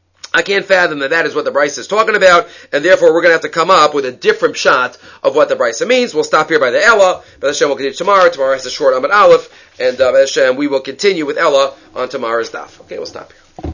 I can't fathom that that is what the Bryce is talking about, and therefore we're going to have to come up with a different shot of what the Bryce means. We'll stop here by the Ella. But Hashem will continue tomorrow. Tomorrow has a short Amud Aleph, and uh, Hashem we will continue with Ella on tomorrow's daf. Okay, we'll stop here.